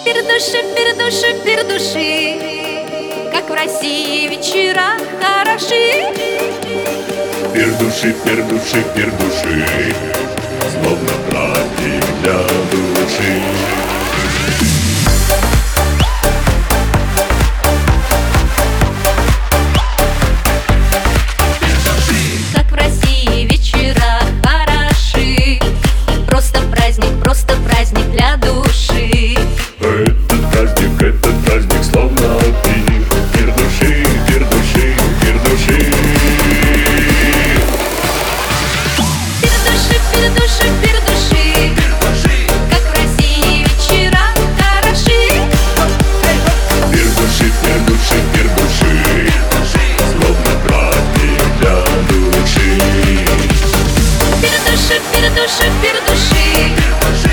пердуши, пердуши, как в России вечера хороши. Пердуши, пердуши, пердуши, словно праздник для души. Как в России вечера хороши, просто праздник для души. Этот праздник словно пир. Пердуши, пердуши, пердуши. Пердуши, пердуши, пердуши, как в России вечера хороши. Пердуши, пердуши, пердуши, словно праздник для души. Пердуши, пердуши, пердуши.